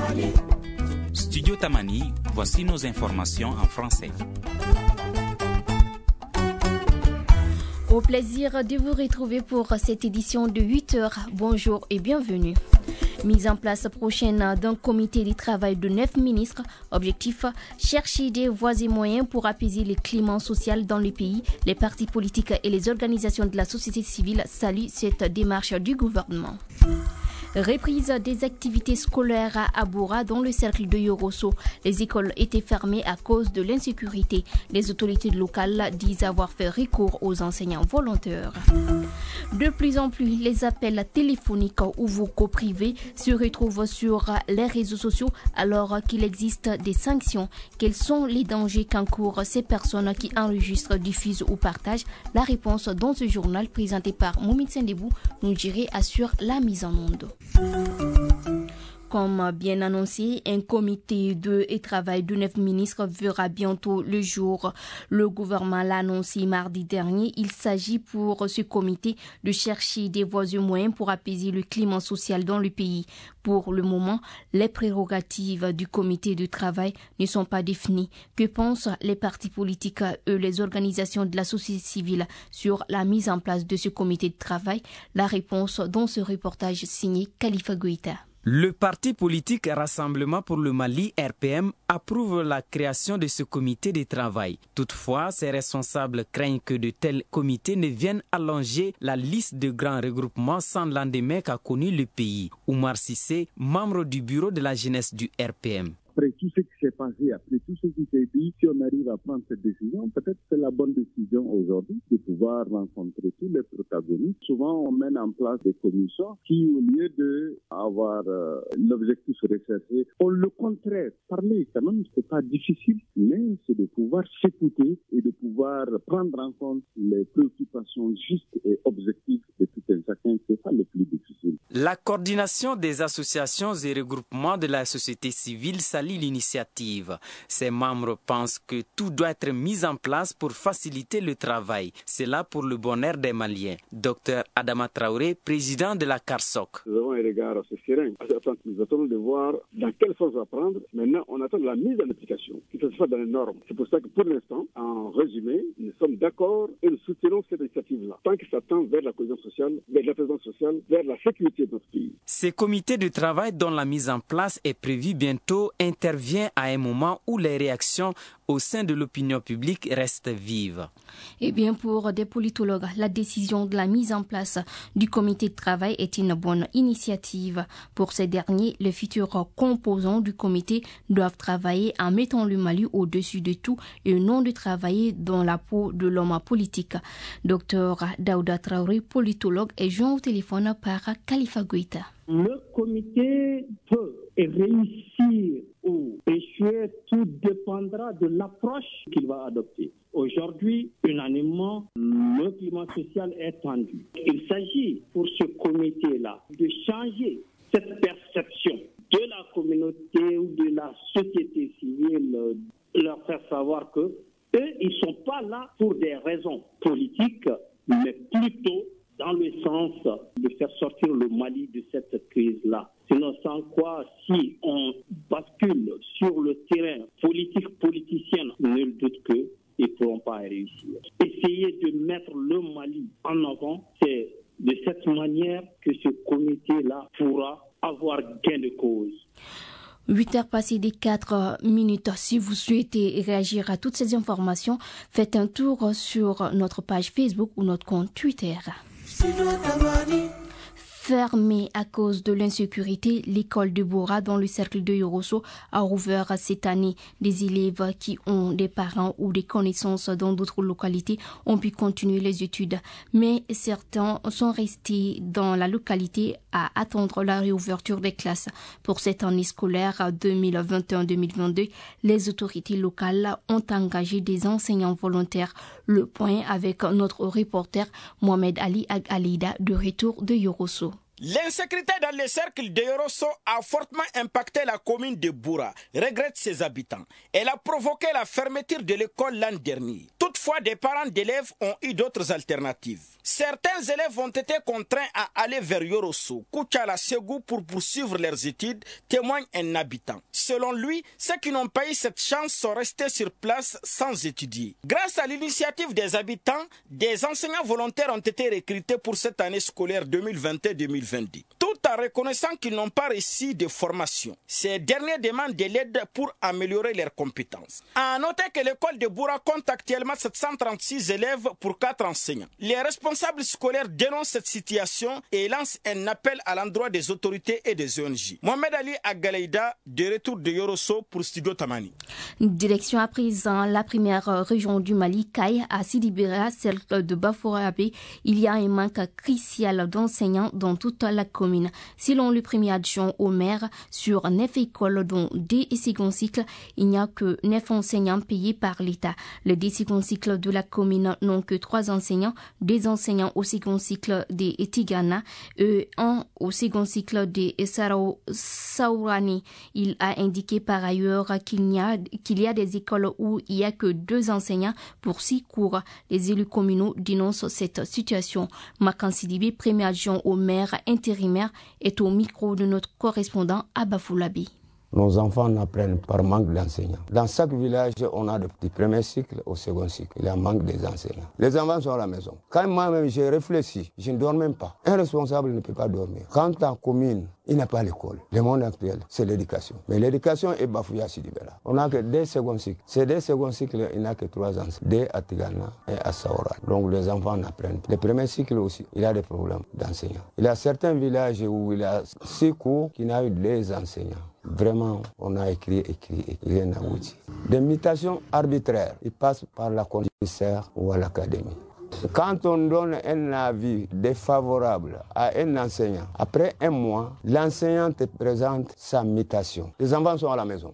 Studio Tamani, voici nos informations en français. Au plaisir de vous retrouver pour cette édition de 8h. Bonjour et bienvenue. Mise en place prochaine d'un comité de travail de 9 ministres. Objectif, chercher des voies et moyens pour apaiser le climat social dans le pays. Les partis politiques et les organisations de la société civile saluent cette démarche du gouvernement. Reprise des activités scolaires à Aboura dans le cercle de Yorosso. Les écoles étaient fermées à cause de l'insécurité. Les autorités locales disent avoir fait recours aux enseignants volontaires. De plus en plus, les appels téléphoniques ou vocaux privés se retrouvent sur les réseaux sociaux alors qu'il existe des sanctions. Quels sont les dangers qu'encourent ces personnes qui enregistrent, diffusent ou partagent? La réponse dans ce journal présenté par Moumine Sendebou. Nougiré assure la mise en onde. Comme bien annoncé, un comité de travail de 9 ministres verra bientôt le jour. Le gouvernement l'a annoncé mardi dernier. Il s'agit pour ce comité de chercher des voies et moyens pour apaiser le climat social dans le pays. Pour le moment, les prérogatives du comité de travail ne sont pas définies. Que pensent les partis politiques et les organisations de la société civile sur la mise en place de ce comité de travail? La réponse dans ce reportage signé Khalifa Goïta. Le parti politique Rassemblement pour le Mali, RPM, approuve la création de ce comité de travail. Toutefois, ses responsables craignent que de tels comités ne viennent allonger la liste de grands regroupements sans lendemain qu'a connu le pays. Oumar Sissé, membre du bureau de la jeunesse du RPM. Après tout ce qui s'est passé, après tout ce qui s'est dit, si on arrive à prendre cette décision, peut-être c'est la bonne décision aujourd'hui de pouvoir rencontrer tous les protagonistes. Souvent, on mène en place des commissions qui, au lieu d'avoir l'objectif recherché, ont le contraire. Parler, quand même, c'est pas difficile, mais c'est de pouvoir s'écouter et de pouvoir prendre en compte les préoccupations justes et objectives de tout un chacun. C'est ça le plus difficile. La coordination des associations et regroupements de la société civile salue l'initiative. Ses membres pensent que tout doit être mis en place pour faciliter le travail. C'est là pour le bonheur des Maliens. Dr Adama Traoré, président de la CARSOC. Nous avons un regard assez serein. Nous attendons de voir dans quelle force on va prendre. Maintenant, on attend la mise en application, qui se fait dans les normes. C'est pour ça que pour l'instant, en résumé, nous sommes d'accord et nous soutenons cette initiative-là. Tant que ça tend vers la cohésion sociale, vers la présence sociale, vers la sécurité de notre pays. Ces comités de travail dont la mise en place est prévue bientôt intervient à un moment où les réactions au sein de l'opinion publique restent vives. Eh bien, pour des politologues, la décision de la mise en place du comité de travail est une bonne initiative. Pour ces derniers, les futurs composants du comité doivent travailler en mettant le Mali au-dessus de tout et non de travailler dans la peau de l'homme politique. Dr Daouda Traoré, politologue, est joint au téléphone par Khalifa Goïta. Le comité peut réussir ou échouer, tout dépendra de l'approche qu'il va adopter. Aujourd'hui, unanimement, le climat social est tendu. Il s'agit pour ce comité-là de changer cette perception de la communauté ou de la société civile, leur faire savoir que eux, ils ne sont pas là pour des raisons politiques, mais plutôt dans le sens de faire sortir le Mali de cette crise-là. Sinon, sans quoi, si on bascule sur le terrain politicien, nul doute qu'ils ne pourront pas réussir. Essayer de mettre le Mali en avant, c'est de cette manière que ce comité-là pourra avoir gain de cause. 8h passées des 4 minutes. Si vous souhaitez réagir à toutes ces informations, faites un tour sur notre page Facebook ou notre compte Twitter. Fermée à cause de l'insécurité, l'école de Bora dans le cercle de Yorosso a rouvert cette année. Des élèves qui ont des parents ou des connaissances dans d'autres localités ont pu continuer les études. Mais certains sont restés dans la localité à attendre la réouverture des classes. Pour cette année scolaire 2021-2022, les autorités locales ont engagé des enseignants volontaires. Le point avec notre reporter Mohamed Ali Ag-Alida de retour de Yorosso. L'insécurité dans les cercles de Yorosso a fortement impacté la commune de Boura, regrette ses habitants. Elle a provoqué la fermeture de l'école l'an dernier. Toutefois, des parents d'élèves ont eu d'autres alternatives. Certains élèves ont été contraints à aller vers Yorosso, Koutiala, Ségou pour poursuivre leurs études, témoigne un habitant. Selon lui, ceux qui n'ont pas eu cette chance sont restés sur place sans étudier. Grâce à l'initiative des habitants, des enseignants volontaires ont été recrutés pour cette année scolaire 2021-2022. Tout en reconnaissant qu'ils n'ont pas reçu de formation. Ces derniers demandent de l'aide pour améliorer leurs compétences. À noter que l'école de Boura compte actuellement 736 élèves pour 4 enseignants. Les responsables scolaires dénoncent cette situation et lancent un appel à l'endroit des autorités et des ONG. Mohamed Ali Agalaïda, de retour de Yorosso pour Studio Tamani. Direction à présent la première région du Mali, Kay, à Sidibéra, celle de Bafourabé. Il y a un manque crucial d'enseignants dans toute la commune. Selon le premier adjoint au maire, sur 9 écoles dont des seconds cycles, il n'y a que 9 enseignants payés par l'État. Les 10 seconds cycles de la commune n'ont que 3 enseignants, 2 enseignants au second cycle des Tigana et 1 au second cycle des Saourani. Il a indiqué par ailleurs qu'il y a des écoles où il n'y a que 2 enseignants pour 6 cours. Les élus communaux dénoncent cette situation. Makan Sidibé, premier adjoint au maire intérimaire, est au micro de notre correspondant à Bafoulabi. Nos enfants n'apprennent par manque d'enseignants. Dans chaque village, on a du premier cycle au second cycle. Il y a un manque des enseignants. Les enfants sont à la maison. Quand moi-même j'ai réfléchi, je ne dors même pas. Un responsable ne peut pas dormir. Quand en commune, il n'a pas l'école. Le monde actuel, c'est l'éducation. Mais l'éducation est bafouillée à Sidibéra. On n'a que des seconds cycles. Ces 2 seconds cycles, il n'y a que 3 ans. 2 à Tigana et à Saoura. Donc les enfants n'apprennent pas. Le premier cycle aussi, il y a des problèmes d'enseignants. Il y a certains villages où il y a 6 cours qui n'ont eu 2 enseignants. Vraiment, on a écrit, rien n'a abouti. Des mutations arbitraires, ils passent par la commissaire ou à l'académie. Quand on donne un avis défavorable à un enseignant, après 1 mois, l'enseignant te présente sa mutation. Les enfants sont à la maison.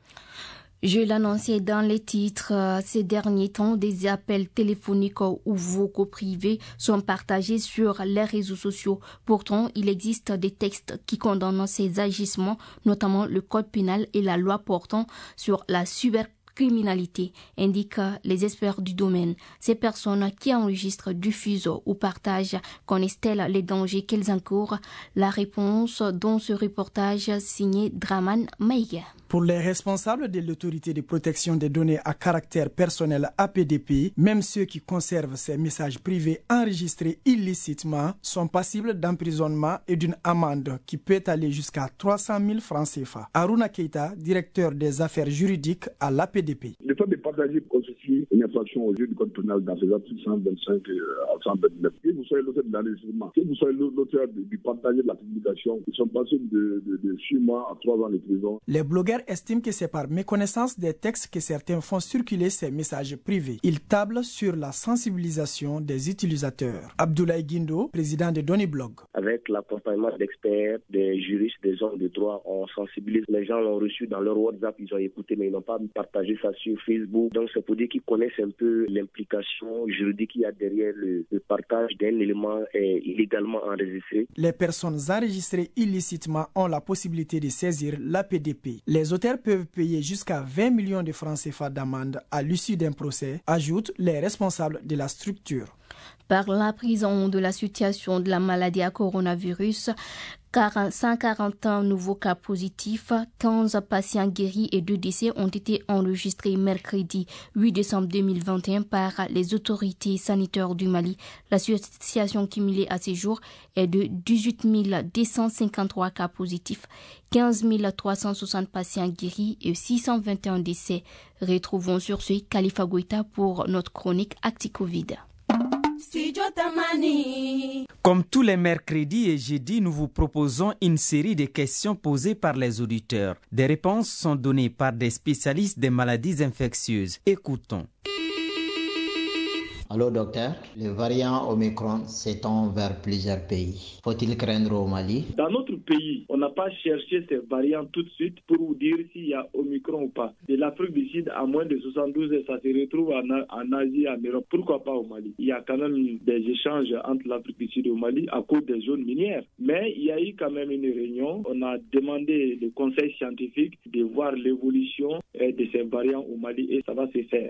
Je l'annonçais dans les titres, ces derniers temps, des appels téléphoniques ou vocaux privés sont partagés sur les réseaux sociaux. Pourtant, il existe des textes qui condamnent ces agissements, notamment le code pénal et la loi portant sur la cybercriminalité, indiquent les experts du domaine. Ces personnes qui enregistrent, diffusent ou partagent connaissent-elles les dangers qu'elles encourent? La réponse dans ce reportage signé Draman Maïga. Pour les responsables de l'autorité de protection des données à caractère personnel APDP, même ceux qui conservent ces messages privés enregistrés illicitement sont passibles d'emprisonnement et d'une amende qui peut aller jusqu'à 300 000 francs CFA. Aruna Keita, directeur des affaires juridiques à l'APDP. Le fait de partager constitue une infraction au jeu du code pénal dans ses articles 125 à 129. Que vous soyez l'auteur de l'enregistrement, que vous soyez l'auteur du partage de la publication, ils sont passibles de 6 mois à 3 ans de prison. Les blogueurs estiment que c'est par méconnaissance des textes que certains font circuler ces messages privés. Ils tablent sur la sensibilisation des utilisateurs. Abdoulaye Guindo, président de Doniblog. Avec l'accompagnement d'experts, des juristes, des hommes de droit, on sensibilise. Les gens l'ont reçu dans leur WhatsApp, ils ont écouté, mais ils n'ont pas partagé ça sur Facebook. Donc c'est pour dire qu'ils connaissent un peu l'implication juridique qu'il y a derrière le partage d'un élément illégalement enregistré. Les personnes enregistrées illicitement ont la possibilité de saisir l'APDP. Les auteurs peuvent payer jusqu'à 20 millions de francs CFA d'amende à l'issue d'un procès, ajoutent les responsables de la structure. Par la prison de la situation de la maladie à coronavirus, 141 nouveaux cas positifs, 15 patients guéris et 2 décès ont été enregistrés mercredi 8 décembre 2021 par les autorités sanitaires du Mali. La situation cumulée à ces jours est de 18 253 cas positifs, 15 360 patients guéris et 621 décès. Retrouvons sur ce Khalifa Goïta pour notre chronique Acti-Covid. Comme tous les mercredis et jeudis, nous vous proposons une série de questions posées par les auditeurs. Des réponses sont données par des spécialistes des maladies infectieuses. Écoutons. Allô docteur, le variant Omicron s'étend vers plusieurs pays. Faut-il craindre au Mali? Dans notre pays, on n'a pas cherché ces variants tout de suite pour vous dire s'il y a Omicron ou pas. De l'Afrique du Sud à moins de 72 heures, ça se retrouve en Asie, en Europe. Pourquoi pas au Mali? Il y a quand même des échanges entre l'Afrique du Sud et au Mali à cause des zones minières. Mais il y a eu quand même une réunion. On a demandé le conseil scientifique de voir l'évolution de ces variants au Mali et ça va se faire.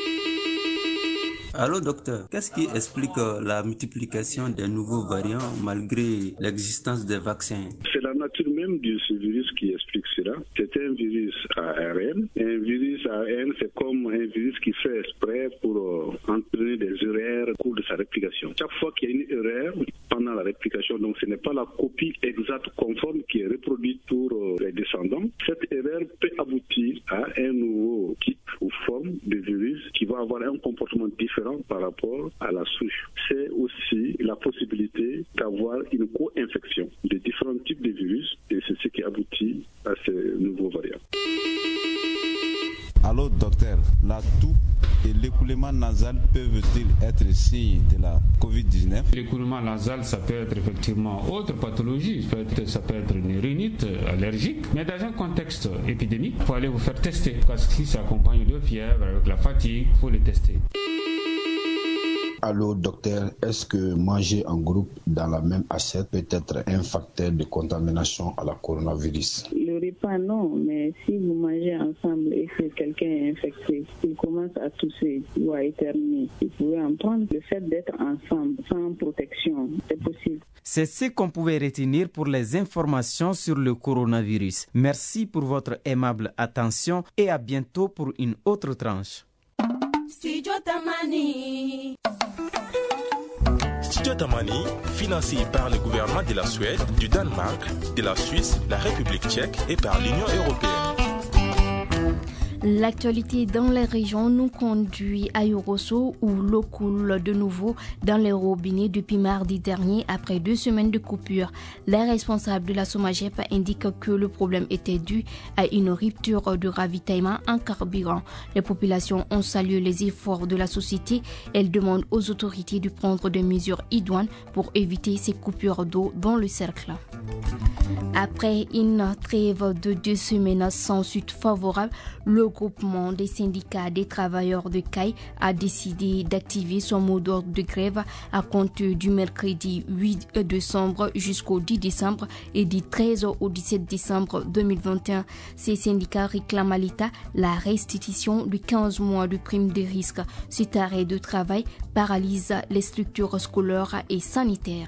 Allô docteur, qu'est-ce qui explique la multiplication des nouveaux variants malgré l'existence des vaccins? C'est la nature même de ce virus qui explique cela. C'est un virus ARN. Un virus ARN, c'est comme un virus qui fait exprès pour entraîner des erreurs au cours de sa réplication. Chaque fois qu'il y a une erreur pendant la réplication, donc ce n'est pas la copie exacte conforme qui est reproduite pour les descendants. Cette erreur peut aboutir à un nouveau type ou forme de virus qui va avoir un comportement différent par rapport à la souche. C'est aussi la possibilité d'avoir une co-infection de différents types de virus et c'est ce qui aboutit à ces nouveaux variants. Allô docteur, la toux et l'écoulement nasal peuvent-ils être signes de la COVID-19? L'écoulement nasal, ça peut être effectivement autre pathologie, ça peut être une rhinite allergique, mais dans un contexte épidémique, il faut aller vous faire tester, parce que si ça accompagne de fièvre, avec la fatigue, il faut les tester. Allô docteur, est-ce que manger en groupe dans la même assiette peut être un facteur de contamination à la coronavirus? Le repas non, mais si vous mangez ensemble et que quelqu'un est infecté, il commence à tousser ou à éternuer, vous pouvez en prendre. Le fait d'être ensemble sans protection, c'est possible. C'est ce qu'on pouvait retenir pour les informations sur le coronavirus. Merci pour votre aimable attention et à bientôt pour une autre tranche. Studio Tamani. Studio Tamani, financé par le gouvernement de la Suède, du Danemark, de la Suisse, la République tchèque et par l'Union européenne. L'actualité dans les régions nous conduit à Yorosso où l'eau coule de nouveau dans les robinets depuis mardi dernier après 2 semaines de coupure. Les responsables de la SOMAGEP indiquent que le problème était dû à une rupture de ravitaillement en carburant. Les populations ont salué les efforts de la société. Elles demandent aux autorités de prendre des mesures idoines pour éviter ces coupures d'eau dans le cercle. Après une trêve de 2 semaines sans suite favorable, le groupement des syndicats des travailleurs de Caille a décidé d'activer son mot d'ordre de grève à compter du mercredi 8 décembre jusqu'au 10 décembre et du 13 au 17 décembre 2021. Ces syndicats réclament à l'État la restitution de 15 mois de prime de risque. Cet arrêt de travail paralyse les structures scolaires et sanitaires.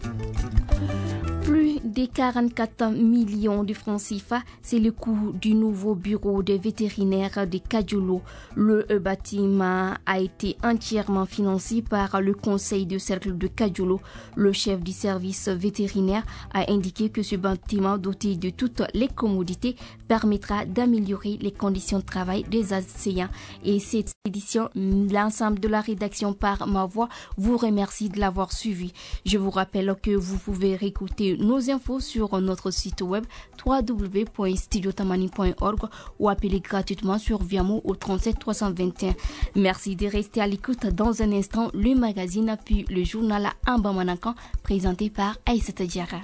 Plus de 44 millions de francs CFA, c'est le coût du nouveau bureau des vétérinaires de Kadjolo. Le bâtiment a été entièrement financé par le conseil de cercle de Kadjolo. Le chef du service vétérinaire a indiqué que ce bâtiment doté de toutes les commodités permettra d'améliorer les conditions de travail des enseignants. Et cette édition, l'ensemble de la rédaction par ma voix vous remercie de l'avoir suivi. Je vous rappelle que vous pouvez réécouter nos infos sur notre site web www.studiotamani.org ou appeler gratuitement sur Viamo au 37 321. Merci de rester à l'écoute. Dans un instant, le magazine puis le journal Ambamanakan présenté par Aïssata Diarra.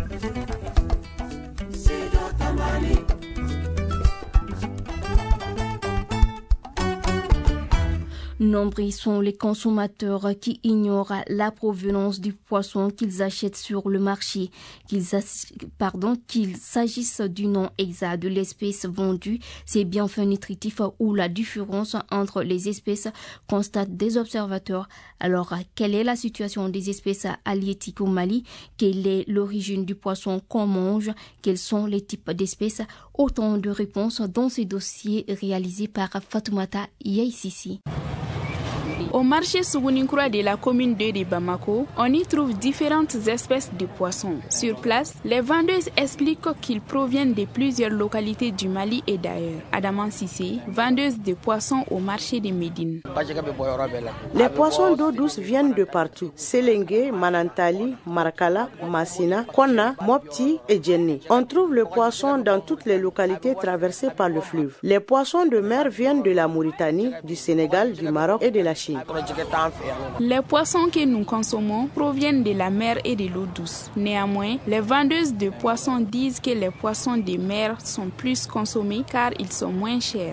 Nombreux sont les consommateurs qui ignorent la provenance du poisson qu'ils achètent sur le marché, qu'il s'agisse du nom exact de l'espèce vendue, ses bienfaits nutritifs ou la différence entre les espèces, constatent des observateurs. Alors, quelle est la situation des espèces halieutiques au Mali? Quelle est l'origine du poisson qu'on mange? Quels sont les types d'espèces? Autant de réponses dans ce dossier réalisé par Fatoumata Yaïsisi. Au marché Sougounikroua de la commune de Bamako, on y trouve différentes espèces de poissons. Sur place, les vendeuses expliquent qu'ils proviennent de plusieurs localités du Mali et d'ailleurs. Adaman Sissé, vendeuse de poissons au marché de Médine. Les poissons d'eau douce viennent de partout. Sélengue, Manantali, Markala, Massina, Konna, Mopti et Djenni. On trouve le poisson dans toutes les localités traversées par le fleuve. Les poissons de mer viennent de la Mauritanie, du Sénégal, du Maroc et de la Chine. Les poissons que nous consommons proviennent de la mer et de l'eau douce. Néanmoins, les vendeuses de poissons disent que les poissons de mer sont plus consommés car ils sont moins chers.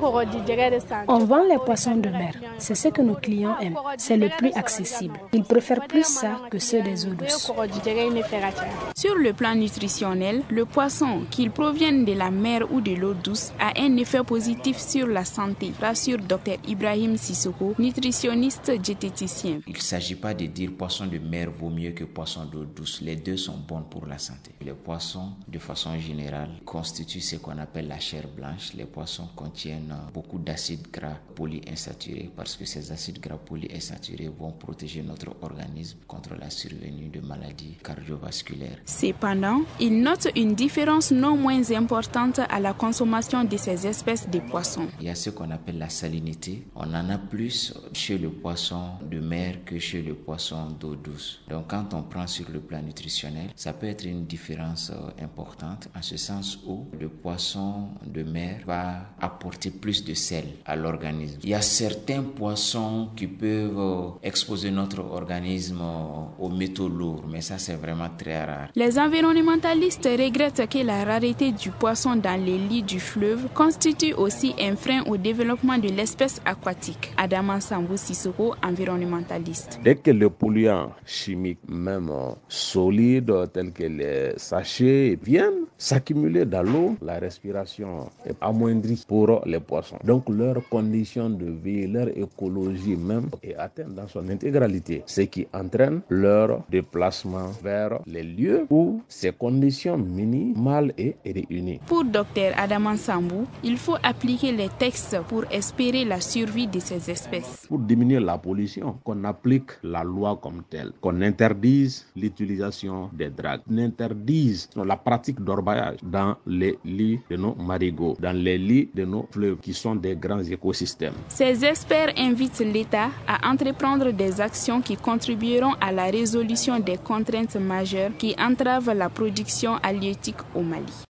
On vend les poissons de mer. C'est ce que nos clients aiment. C'est le plus accessible. Ils préfèrent plus ça que ceux des eaux douces. Sur le plan nutritionnel, le poisson, qu'il provienne de la mer ou de l'eau douce, a un effet positif sur la santé, rassure Dr Ibrahim Sissoko, nutritionniste diététicien. Il ne s'agit pas de dire poisson de mer vaut mieux que poisson d'eau douce. Les deux sont bons pour la santé. Les poissons, de façon générale, constituent ce qu'on appelle la chair blanche. Les poissons contiennent beaucoup d'acides gras polyinsaturés parce que ces acides gras polyinsaturés vont protéger notre organisme contre la survenue de maladies cardiovasculaires. Cependant, il note une différence non moins importante à la consommation de ces espèces de poissons. Il y a ce qu'on appelle la salinité. On en a plus chez le poisson de mer que chez le poisson d'eau douce. Donc quand on prend sur le plan nutritionnel, ça peut être une différence importante en ce sens où le poisson de mer va apporter plus de sel à l'organisme. Il y a certains poissons qui peuvent exposer notre organisme aux métaux lourds, mais ça c'est vraiment très rare. Les environnementalistes regrettent que la rareté du poisson dans les lits du fleuve constitue aussi un frein au développement de l'espèce aquatique. Adama Sambou Sissoko, environnementaliste. Dès que les polluants chimiques, même solides, tels que les sachets, viennent s'accumuler dans l'eau, la respiration est amoindrie pour les poissons. Donc leur condition de vie, leur écologie même est atteinte dans son intégralité, ce qui entraîne leur déplacement vers les lieux où ces conditions minimales est réunies. Pour Dr Adama Sambou, il faut appliquer les textes pour espérer la survie de ces espèces. Pour diminuer la pollution, qu'on applique la loi comme telle, qu'on interdise l'utilisation des dragues, qu'on interdise la pratique d'orpaillage dans les lits de nos marigots, dans les lits de nos fleuves qui sont des grands écosystèmes. Ces experts invitent l'État à entreprendre des actions qui contribueront à la résolution des contraintes majeures qui entravent la production halieutique au Mali.